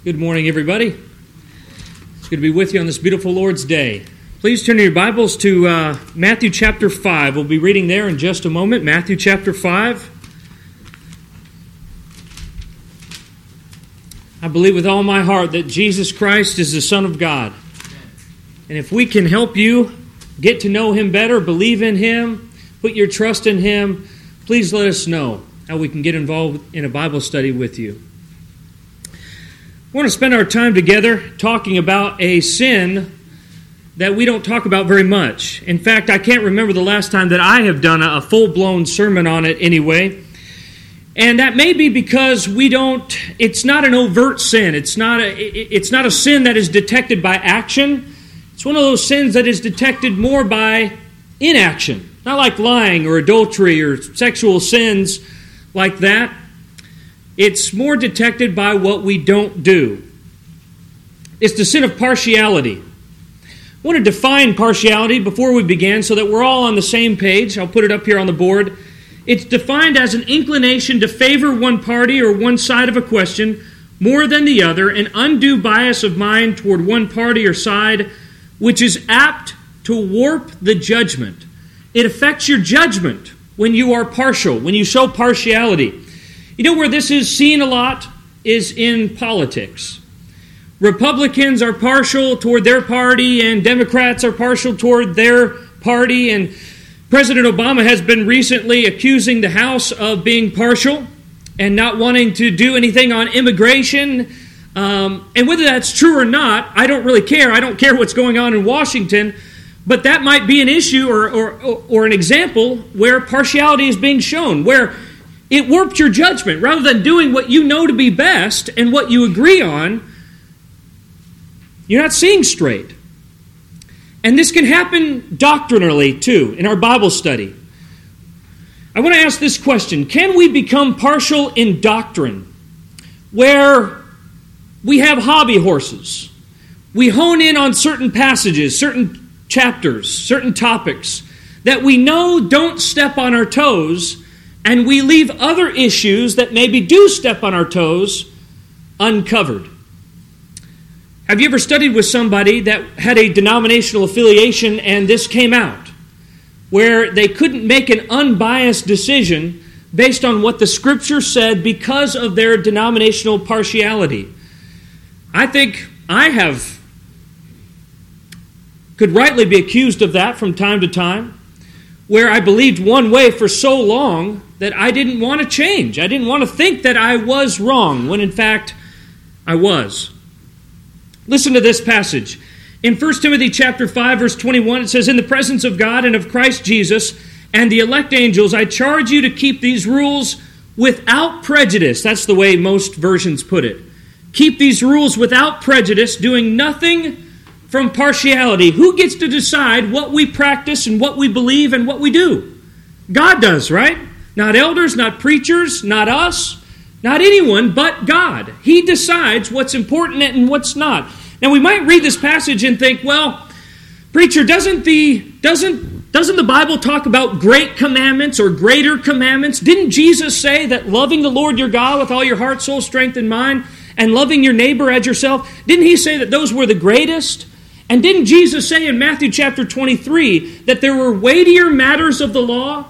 Good morning, everybody. It's good to be with you on this beautiful Lord's Day. Please turn your Bibles to Matthew chapter 5. We'll be reading there in just a moment. Matthew chapter 5. I believe with all my heart that Jesus Christ is the Son of God. And if we can help you get to know Him better, believe in Him, put your trust in Him, please let us know how we can get involved in a Bible study with you. We want to spend our time together talking about a sin that we don't talk about very much. In fact, I can't remember the last time that I have done a full-blown sermon on it anyway. And that may be because it's not an overt sin. It's not a sin that is detected by action. It's one of those sins that is detected more by inaction. Not like lying or adultery or sexual sins like that. It's more detected by what we don't do. It's the sin of partiality. I want to define partiality before we begin so that we're all on the same page. I'll put it up here on the board. It's defined as an inclination to favor one party or one side of a question more than the other, an undue bias of mind toward one party or side, which is apt to warp the judgment. It affects your judgment when you are partial, when you show partiality. You know where this is seen a lot is in politics. Republicans are partial toward their party and Democrats are partial toward their party. And President Obama has been recently accusing the House of being partial and not wanting to do anything on immigration. And whether that's true or not, I don't really care. I don't care what's going on in Washington. But that might be an issue or an example where partiality is being shown, where it warped your judgment. Rather than doing what you know to be best and what you agree on, you're not seeing straight. And this can happen doctrinally, too, in our Bible study. I want to ask this question. Can we become partial in doctrine, where we have hobby horses? We hone in on certain passages, certain chapters, certain topics that we know don't step on our toes, and we leave other issues that maybe do step on our toes uncovered. Have you ever studied with somebody that had a denominational affiliation and this came out, where they couldn't make an unbiased decision based on what the Scripture said because of their denominational partiality? I think I could rightly be accused of that from time to time, where I believed one way for so long that I didn't want to change. I didn't want to think that I was wrong, when in fact I was. Listen to this passage. In 1 Timothy chapter 5, verse 21, it says, "In the presence of God and of Christ Jesus and the elect angels, I charge you to keep these rules without prejudice." That's the way most versions put it. Keep these rules without prejudice, doing nothing from partiality. Who gets to decide what we practice and what we believe and what we do? God does, right? Not elders, not preachers, not us, not anyone but God. He decides what's important and what's not. Now we might read this passage and think, well, preacher, doesn't the Bible talk about great commandments or greater commandments? Didn't Jesus say that loving the Lord your God with all your heart, soul, strength, and mind, and loving your neighbor as yourself, didn't He say that those were the greatest? And didn't Jesus say in Matthew chapter 23 that there were weightier matters of the law?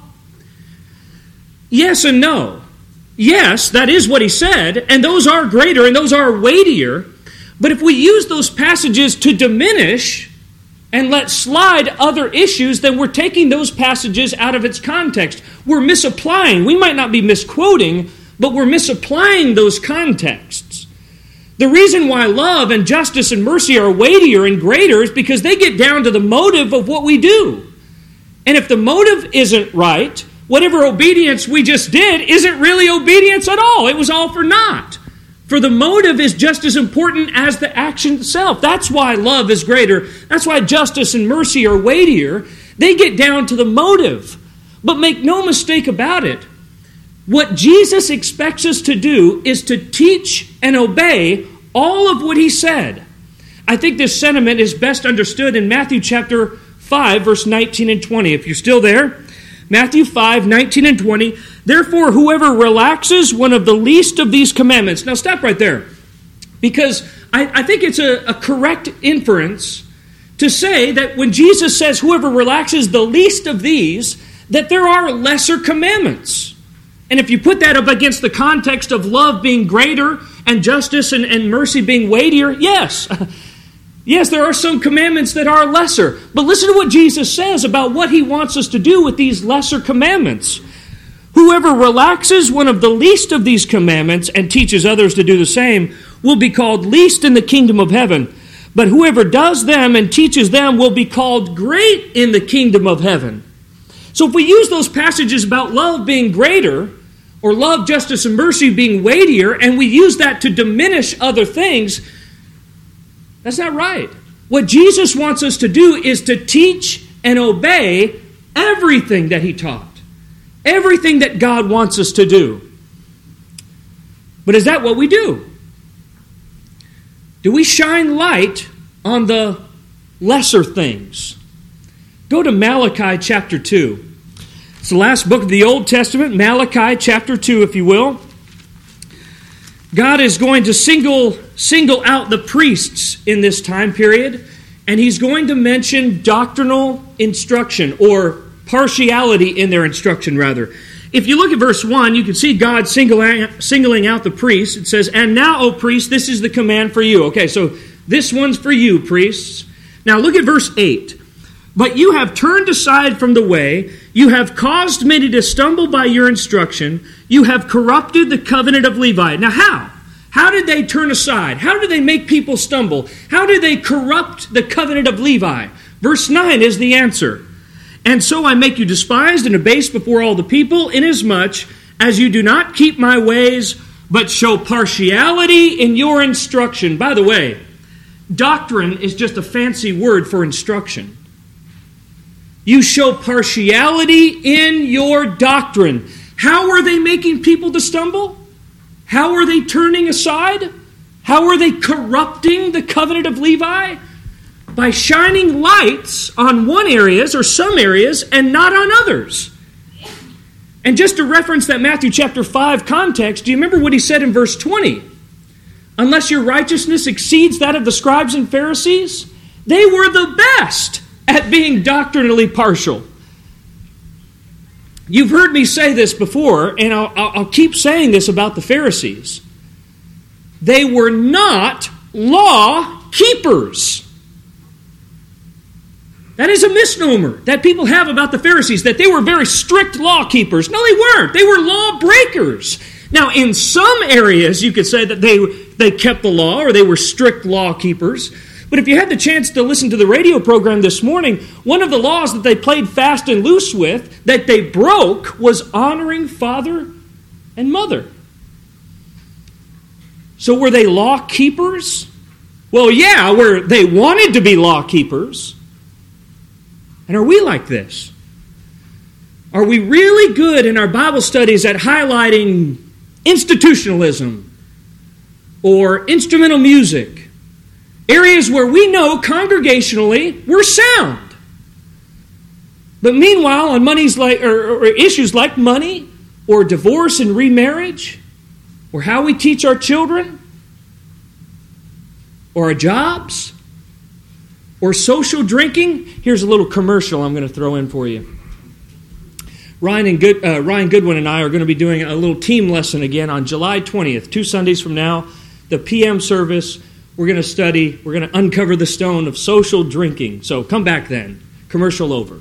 Yes and no. Yes, that is what He said, and those are greater and those are weightier. But if we use those passages to diminish and let slide other issues, then we're taking those passages out of its context. We're misapplying. We might not be misquoting, but we're misapplying those contexts. The reason why love and justice and mercy are weightier and greater is because they get down to the motive of what we do. And if the motive isn't right, whatever obedience we just did isn't really obedience at all. It was all for naught. For the motive is just as important as the action itself. That's why love is greater. That's why justice and mercy are weightier. They get down to the motive. But make no mistake about it, what Jesus expects us to do is to teach and obey all of what He said. I think this sentiment is best understood in Matthew chapter 5, verse 19 and 20. If you're still there, Matthew 5, 19 and 20. Therefore, whoever relaxes one of the least of these commandments. Now stop right there. Because I think it's a correct inference to say that when Jesus says whoever relaxes the least of these, that there are lesser commandments. And if you put that up against the context of love being greater and justice and mercy being weightier, yes. Yes, there are some commandments that are lesser. But listen to what Jesus says about what he wants us to do with these lesser commandments. Whoever relaxes one of the least of these commandments and teaches others to do the same will be called least in the kingdom of heaven. But whoever does them and teaches them will be called great in the kingdom of heaven. So if we use those passages about love being greater, or love, justice, and mercy being weightier, and we use that to diminish other things, that's not right. What Jesus wants us to do is to teach and obey everything that he taught. Everything that God wants us to do. But is that what we do? Do we shine light on the lesser things? Go to Malachi chapter 2. It's the last book of the Old Testament, Malachi chapter 2, if you will. God is going to single out the priests in this time period, and he's going to mention doctrinal instruction, or partiality in their instruction, rather. If you look at verse 1, you can see God singling out the priests. It says, "And now, O priests, this is the command for you." Okay, so this one's for you, priests. Now look at verse 8. "But you have turned aside from the way, you have caused many to stumble by your instruction, you have corrupted the covenant of Levi." Now how? How did they turn aside? How did they make people stumble? How did they corrupt the covenant of Levi? Verse 9 is the answer. "And so I make you despised and abased before all the people, inasmuch as you do not keep my ways, but show partiality in your instruction." By the way, doctrine is just a fancy word for instruction. You show partiality in your doctrine. How are they making people to stumble? How are they turning aside? How are they corrupting the covenant of Levi? By shining lights on one areas or some areas and not on others. And just to reference that Matthew chapter 5 context, do you remember what he said in verse 20? "Unless your righteousness exceeds that of the scribes and Pharisees," they were the best at being doctrinally partial. You've heard me say this before, and I'll keep saying this about the Pharisees. They were not law keepers. That is a misnomer that people have about the Pharisees, that they were very strict law keepers. No, they weren't. They were law breakers. Now, in some areas, you could say that they kept the law, or they were strict law keepers. But if you had the chance to listen to the radio program this morning, one of the laws that they played fast and loose with, that they broke, was honoring father and mother. So were they law keepers? Well, yeah, they wanted to be law keepers. And are we like this? Are we really good in our Bible studies at highlighting institutionalism or instrumental music? Areas where we know congregationally we're sound. But meanwhile, on or issues like money, or divorce and remarriage, or how we teach our children, or our jobs, or social drinking, here's a little commercial I'm going to throw in for you. Ryan Goodwin and I are going to be doing a little team lesson again on July 20th, 2 Sundays from now, the PM service. We're going to uncover the stone of social drinking. So come back then. Commercial over.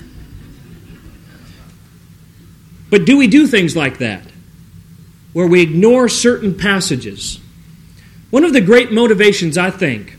But do we do things like that, where we ignore certain passages? One of the great motivations, I think,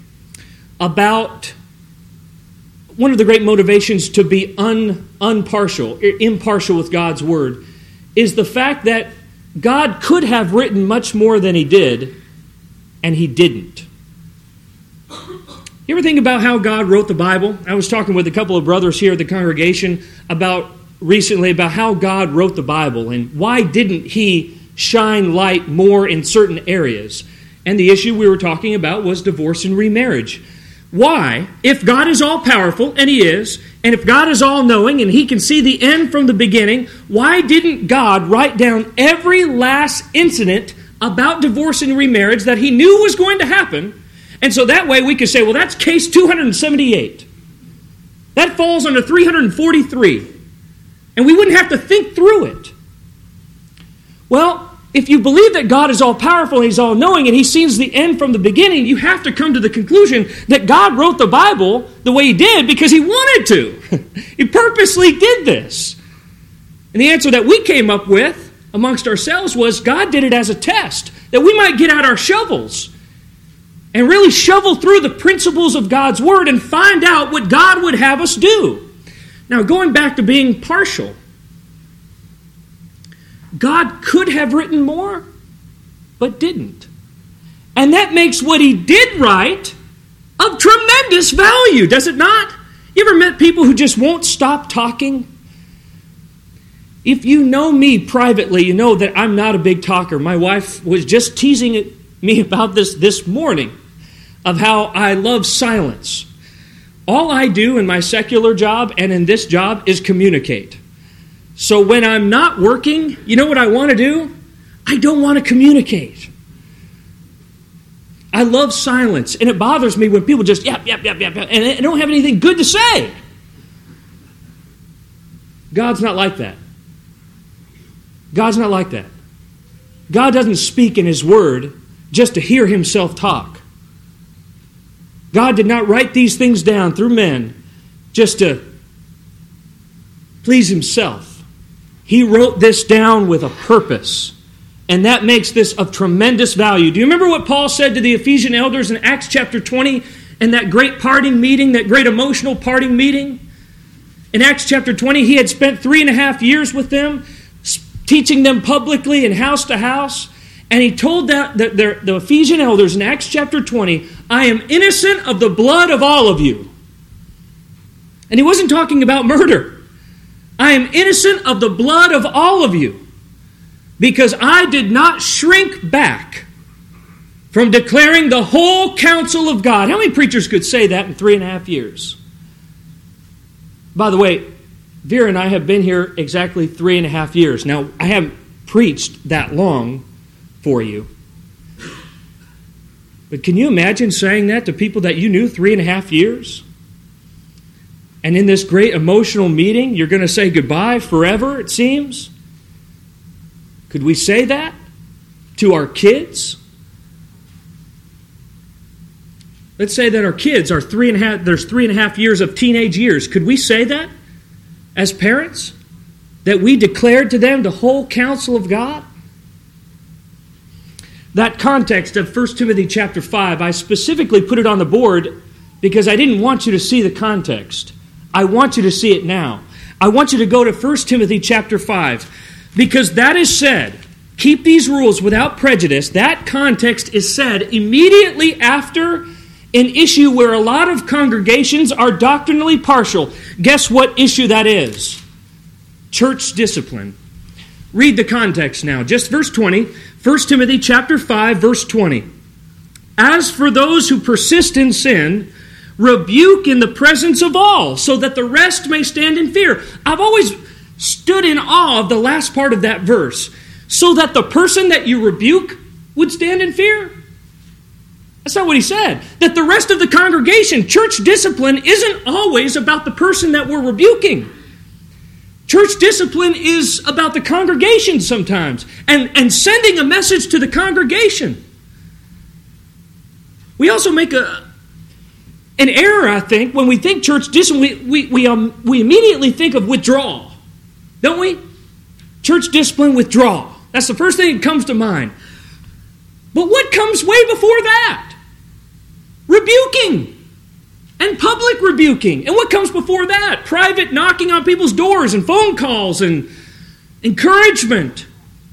to be impartial with God's Word, is the fact that God could have written much more than He did, and He didn't. You ever think about how God wrote the Bible? I was talking with a couple of brothers here at the congregation recently about how God wrote the Bible and why didn't He shine light more in certain areas. And the issue we were talking about was divorce and remarriage. Why, if God is all-powerful, and He is, and if God is all-knowing and He can see the end from the beginning, why didn't God write down every last incident about divorce and remarriage that he knew was going to happen. And so that way we could say, well, that's case 278. That falls under 343. And we wouldn't have to think through it. Well, if you believe that God is all-powerful and He's all-knowing and He sees the end from the beginning, you have to come to the conclusion that God wrote the Bible the way He did because He wanted to. He purposely did this. And the answer that we came up with amongst ourselves was God did it as a test, that we might get out our shovels and really shovel through the principles of God's Word and find out what God would have us do. Now, going back to being partial, God could have written more, but didn't. And that makes what He did write of tremendous value, does it not? You ever met people who just won't stop talking? If you know me privately, you know that I'm not a big talker. My wife was just teasing me about this morning, of how I love silence. All I do in my secular job and in this job is communicate. So when I'm not working, you know what I want to do? I don't want to communicate. I love silence, and it bothers me when people just yap, and they don't have anything good to say. God's not like that. God's not like that. God doesn't speak in His Word just to hear Himself talk. God did not write these things down through men just to please Himself. He wrote this down with a purpose, and that makes this of tremendous value. Do you remember what Paul said to the Ephesian elders in Acts chapter 20 and that great parting meeting, that great emotional parting meeting? In Acts chapter 20, he had spent 3.5 years with them, teaching them publicly and house to house. And he told the Ephesian elders in Acts chapter 20, I am innocent of the blood of all of you. And he wasn't talking about murder. I am innocent of the blood of all of you, because I did not shrink back from declaring the whole counsel of God. How many preachers could say that in 3.5 years? By the way, Vera and I have been here exactly 3.5 years. Now, I haven't preached that long for you. But can you imagine saying that to people that you knew 3.5 years? And in this great emotional meeting, you're going to say goodbye forever, it seems? Could we say that to our kids? Let's say that our kids are there's 3.5 years of teenage years. Could we say that as parents? That we declared to them the whole counsel of God? That context of 1 Timothy chapter 5, I specifically put it on the board because I didn't want you to see the context. I want you to see it now. I want you to go to 1 Timothy chapter 5, because that is said, keep these rules without prejudice. That context is said immediately after an issue where a lot of congregations are doctrinally partial. Guess what issue that is? Church discipline. Read the context now. Just verse 20. 1 Timothy chapter 5, verse 20. As for those who persist in sin, rebuke in the presence of all, so that the rest may stand in fear. I've always stood in awe of the last part of that verse. So that the person that you rebuke would stand in fear? That's not what he said. That the rest of the congregation, church discipline, isn't always about the person that we're rebuking. Church discipline is about the congregation sometimes, and sending a message to the congregation. We also make an error, I think, when we think church discipline. We immediately think of withdrawal, don't we? Church discipline, withdrawal. That's the first thing that comes to mind. But what comes way before that? Rebuking. And public rebuking. And what comes before that? Private knocking on people's doors and phone calls and encouragement.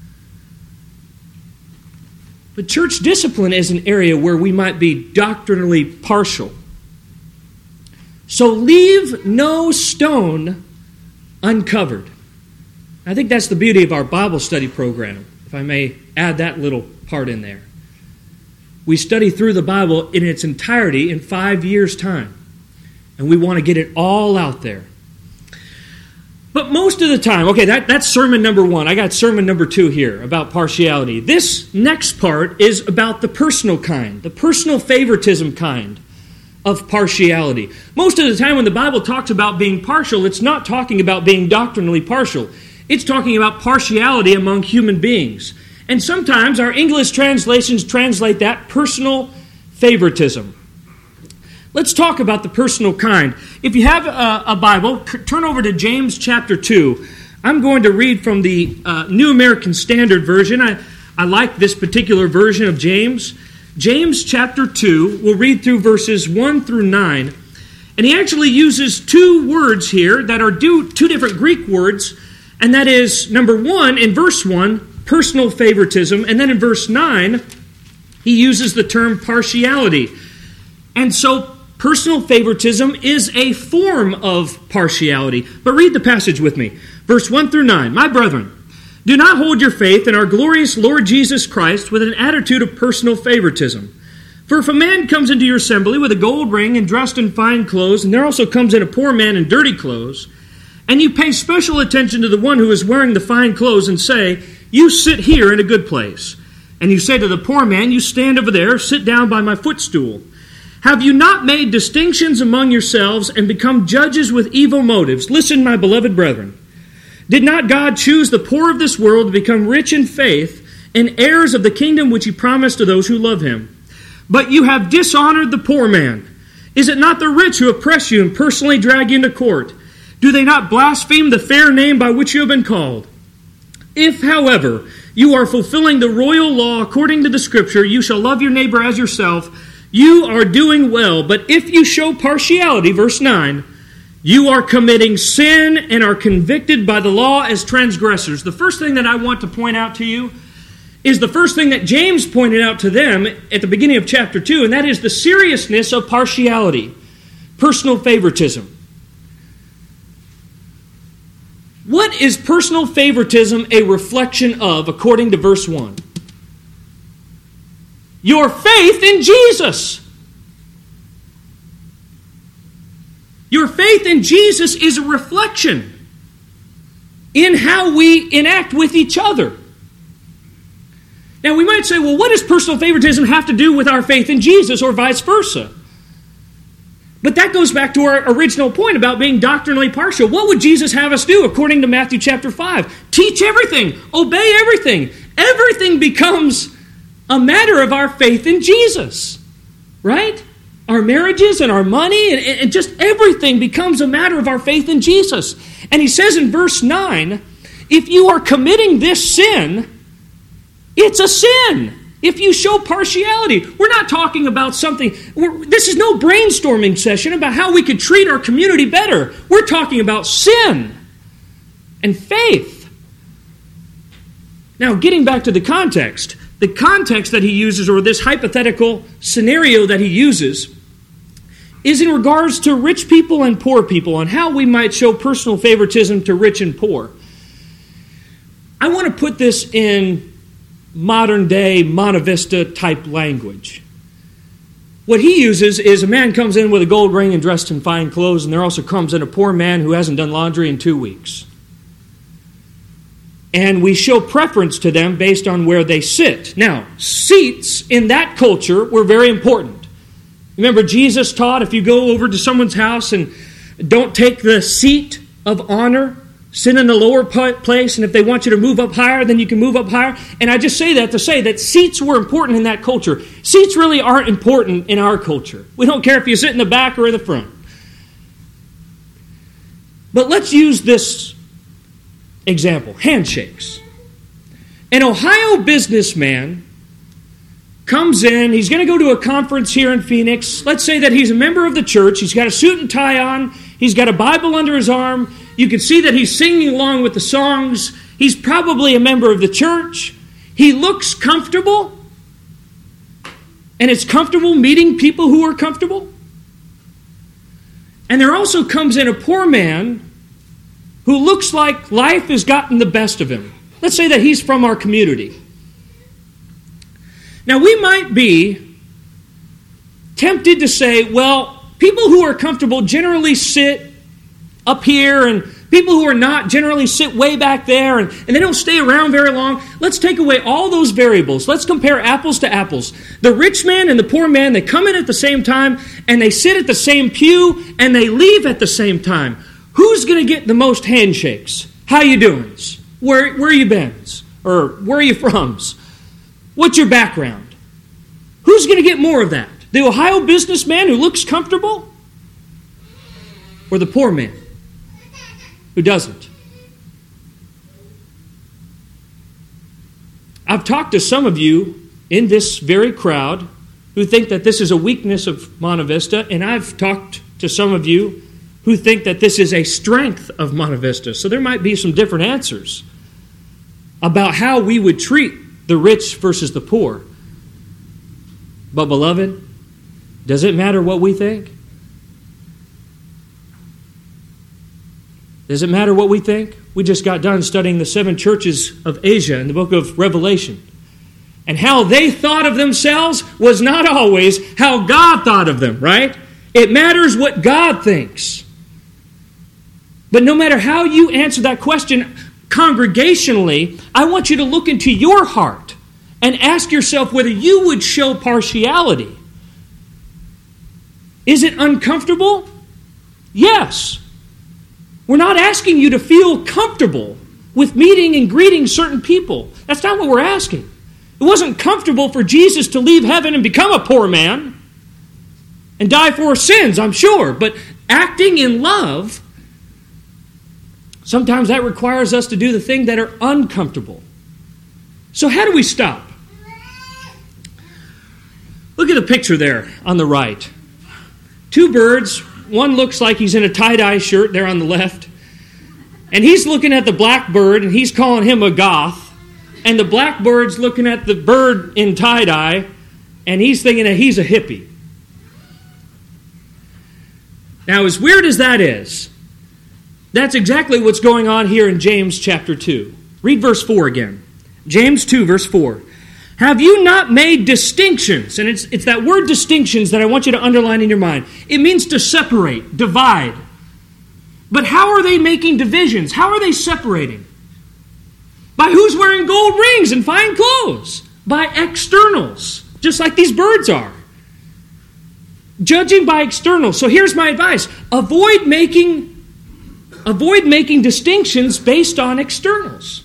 But church discipline is an area where we might be doctrinally partial. So leave no stone uncovered. I think that's the beauty of our Bible study program, if I may add that little part in there. We study through the Bible in its entirety in 5 years' time. And we want to get it all out there. But most of the time, okay, that's sermon number 1. I got sermon number 2 here about partiality. This next part is about the personal kind, the personal favoritism kind of partiality. Most of the time when the Bible talks about being partial, it's not talking about being doctrinally partial. It's talking about partiality among human beings. And sometimes our English translations translate that personal favoritism. Let's talk about the personal kind. If you have a Bible, turn over to James chapter 2. I'm going to read from the New American Standard Version. I like this particular version of James. James chapter 2, we'll read through verses 1 through 9. And he actually uses 2 words here that are two different Greek words. And that is, number 1, in verse 1, personal favoritism. And then in verse 9, he uses the term partiality. And so personal favoritism is a form of partiality. But read the passage with me. Verse 1 through 9. My brethren, do not hold your faith in our glorious Lord Jesus Christ with an attitude of personal favoritism. For if a man comes into your assembly with a gold ring and dressed in fine clothes, and there also comes in a poor man in dirty clothes, and you pay special attention to the one who is wearing the fine clothes and say, you sit here in a good place. And you say to the poor man, you stand over there, sit down by my footstool. Have you not made distinctions among yourselves and become judges with evil motives? Listen, my beloved brethren. Did not God choose the poor of this world to become rich in faith and heirs of the kingdom which he promised to those who love him? But you have dishonored the poor man. Is it not the rich who oppress you and personally drag you into court? Do they not blaspheme the fair name by which you have been called? If, however, you are fulfilling the royal law according to the Scripture, you shall love your neighbor as yourself, you are doing well. But if you show partiality, verse 9, you are committing sin and are convicted by the law as transgressors. The first thing that I want to point out to you is the first thing that James pointed out to them at the beginning of chapter 2, and that is the seriousness of partiality, personal favoritism. What is personal favoritism a reflection of, according to verse 1? Your faith in Jesus. Your faith in Jesus is a reflection in how we enact with each other. Now we might say, well, what does personal favoritism have to do with our faith in Jesus or vice versa? But that goes back to our original point about being doctrinally partial. What would Jesus have us do according to Matthew chapter 5? Teach everything. Obey everything. Everything becomes a matter of our faith in Jesus. Right? Our marriages and our money and just everything becomes a matter of our faith in Jesus. And he says in verse 9, if you are committing this sin, it's a sin. If you show partiality, we're not talking about something, this is no brainstorming session about how we could treat our community better. We're talking about sin and faith. Now, getting back to the context that he uses, or this hypothetical scenario that he uses, is in regards to rich people and poor people and how we might show personal favoritism to rich and poor. I want to put this in modern day Monte Vista type language. What he uses is a man comes in with a gold ring and dressed in fine clothes, and there also comes in a poor man who hasn't done laundry in 2 weeks. And we show preference to them based on where they sit. Now, seats in that culture were very important. Remember, Jesus taught if you go over to someone's house and don't take the seat of honor, sit in the lower place, and if they want you to move up higher, then you can move up higher. And I just say that to say that seats were important in that culture. Seats really aren't important in our culture. We don't care if you sit in the back or in the front. But let's use this example, handshakes. An Ohio businessman comes in, he's going to go to a conference here in Phoenix. Let's say that he's a member of the church, he's got a suit and tie on, he's got a Bible under his arm, you can see that he's singing along with the songs, he's probably a member of the church, he looks comfortable, and it's comfortable meeting people who are comfortable. And there also comes in a poor man who looks like life has gotten the best of him. Let's say that he's from our community. Now, we might be tempted to say, well, people who are comfortable generally sit up here and People who are not generally sit way back there and they don't stay around very long. Let's take away all those variables. Let's compare apples to apples. The rich man and the poor man, they come in at the same time and they sit at the same pew and they leave at the same time. Who's going to get the most handshakes? How you doing? Where you been? Or where are you from? What's your background? Who's going to get more of that? The Ohio businessman who looks comfortable? Or the poor man who doesn't? I've talked to some of you in this very crowd who think that this is a weakness of Monte Vista, and I've talked to some of you who think that this is a strength of Monte Vista. So there might be some different answers about how we would treat the rich versus the poor. But beloved, does it matter what we think? Does it matter what we think? We just got done studying the 7 churches of Asia in the book of Revelation. And how they thought of themselves was not always how God thought of them, right? It matters what God thinks. But no matter how you answer that question congregationally, I want you to look into your heart and ask yourself whether you would show partiality. Is it uncomfortable? Yes. We're not asking you to feel comfortable with meeting and greeting certain people. That's not what we're asking. It wasn't comfortable for Jesus to leave heaven and become a poor man and die for our sins, I'm sure. But acting in love, sometimes that requires us to do the things that are uncomfortable. So how do we stop? Look at the picture there on the right. 2 birds. One looks like he's in a tie-dye shirt there on the left. And he's looking at the blackbird and he's calling him a goth. And the blackbird's looking at the bird in tie-dye and he's thinking that he's a hippie. Now, as weird as that is, that's exactly what's going on here in James chapter 2. Read verse 4 again. James 2, verse 4. Have you not made distinctions? And it's that word distinctions that I want you to underline in your mind. It means to separate, divide. But how are they making divisions? How are they separating? By who's wearing gold rings and fine clothes? By externals, just like these birds are. Judging by externals. So here's my advice. Avoid making distinctions based on externals.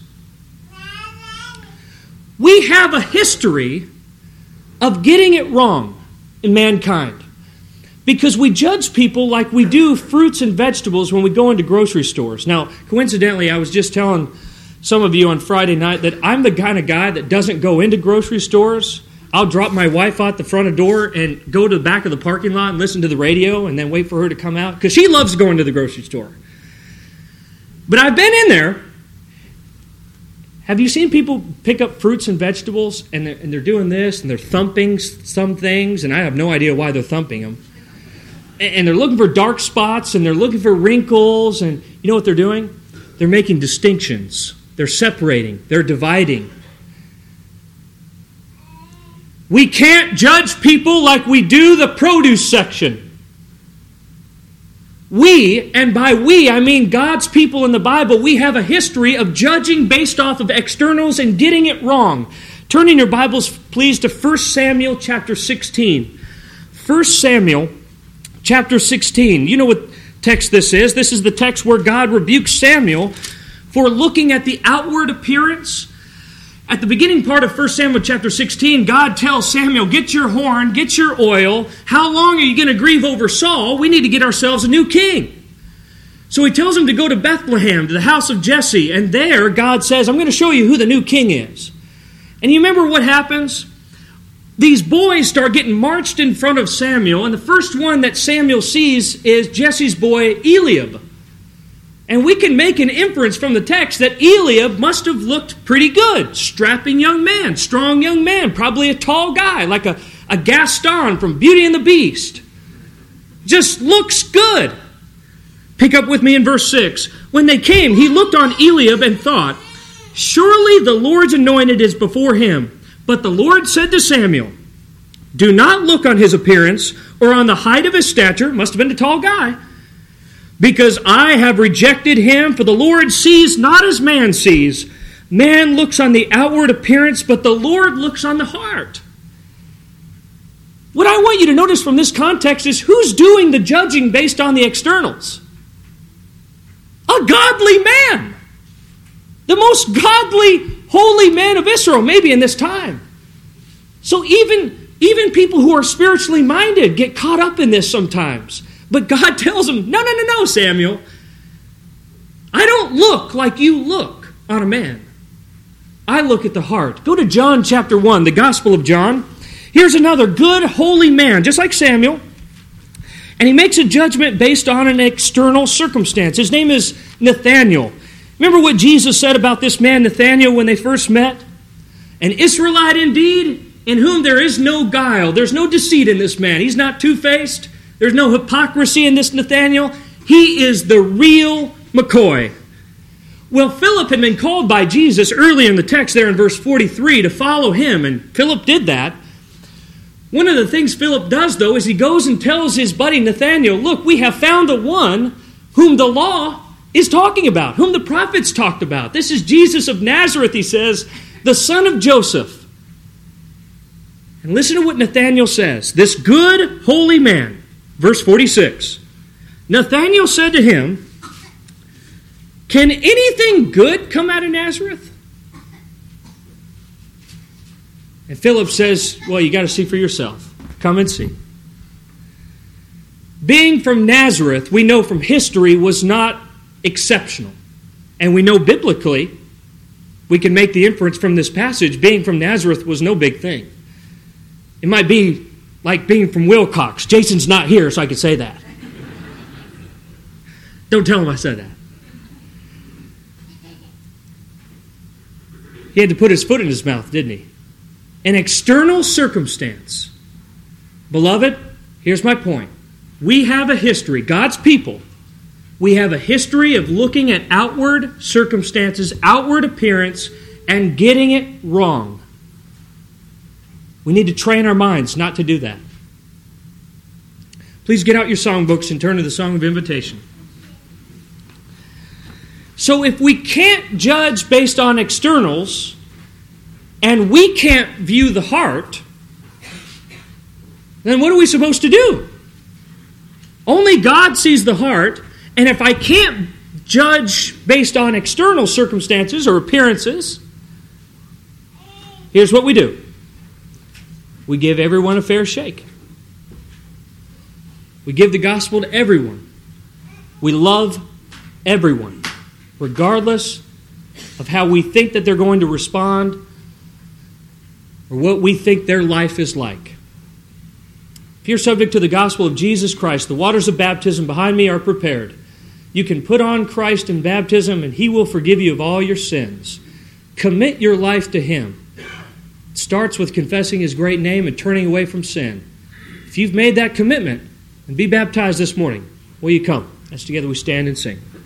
We have a history of getting it wrong in mankind because we judge people like we do fruits and vegetables when we go into grocery stores. Now, coincidentally, I was just telling some of you on Friday night that I'm the kind of guy that doesn't go into grocery stores. I'll drop my wife out the front door and go to the back of the parking lot and listen to the radio and then wait for her to come out because she loves going to the grocery store. But I've been in there. Have you seen people pick up fruits and vegetables and they're doing this and they're thumping some things and I have no idea why they're thumping them. And they're looking for dark spots and they're looking for wrinkles and you know what they're doing? They're making distinctions. They're separating. They're dividing. We can't judge people like we do the produce section. We, and by we I mean God's people in the Bible, we have a history of judging based off of externals and getting it wrong. Turn in your Bibles, please, to 1 Samuel chapter 16. 1 Samuel chapter 16. You know what text this is. This is the text where God rebukes Samuel for looking at the outward appearance. At the beginning part of 1 Samuel chapter 16, God tells Samuel, get your horn, get your oil. How long are you going to grieve over Saul? We need to get ourselves a new king. So he tells him to go to Bethlehem, to the house of Jesse. And there, God says, I'm going to show you who the new king is. And you remember what happens? These boys start getting marched in front of Samuel. And the first one that Samuel sees is Jesse's boy, Eliab. And we can make an inference from the text that Eliab must have looked pretty good. Strapping young man, strong young man, probably a tall guy, like a Gaston from Beauty and the Beast. Just looks good. Pick up with me in verse 6. When they came, he looked on Eliab and thought, surely the Lord's anointed is before him. But the Lord said to Samuel, do not look on his appearance or on the height of his stature, must have been a tall guy, because I have rejected him. For the Lord sees not as man sees. Man looks on the outward appearance, but the Lord looks on the heart. What I want you to notice from this context is who's doing the judging based on the externals? A godly man. The most godly, holy man of Israel, maybe in this time. So even people who are spiritually minded get caught up in this sometimes. But God tells them, no, Samuel. I don't look like you look on a man. I look at the heart. Go to John chapter 1, the Gospel of John. Here's another good, holy man, just like Samuel. And he makes a judgment based on an external circumstance. His name is Nathanael. Remember what Jesus said about this man, Nathanael, when they first met? An Israelite indeed, in whom there is no guile. There's no deceit in this man. He's not two-faced. There's no hypocrisy in this Nathanael. He is the real McCoy. Well, Philip had been called by Jesus early in the text there in verse 43 to follow him, and Philip did that. One of the things Philip does, though, is he goes and tells his buddy Nathanael, look, we have found the one whom the law is talking about, whom the prophets talked about. This is Jesus of Nazareth, he says, the son of Joseph. And listen to what Nathanael says. This good, holy man, verse 46. Nathanael said to him, can anything good come out of Nazareth? And Philip says, well, you got to see for yourself. Come and see. Being from Nazareth, we know from history, was not exceptional. And we know biblically, we can make the inference from this passage, being from Nazareth was no big thing. It might be like being from Wilcox. Jason's not here, so I can say that. Don't tell him I said that. He had to put his foot in his mouth, didn't he? An external circumstance. Beloved, here's my point. We have a history, God's people, we have a history of looking at outward circumstances, outward appearance, and getting it wrong. We need to train our minds not to do that. Please get out your songbooks and turn to the Song of Invitation. So if we can't judge based on externals, and we can't view the heart, then what are we supposed to do? Only God sees the heart, and if I can't judge based on external circumstances or appearances, here's what we do. We give everyone a fair shake. We give the gospel to everyone. We love everyone, regardless of how we think that they're going to respond or what we think their life is like. If you're subject to the gospel of Jesus Christ, the waters of baptism behind me are prepared. You can put on Christ in baptism and He will forgive you of all your sins. Commit your life to Him. It starts with confessing His great name and turning away from sin. If you've made that commitment, and be baptized this morning, will you come? As together we stand and sing.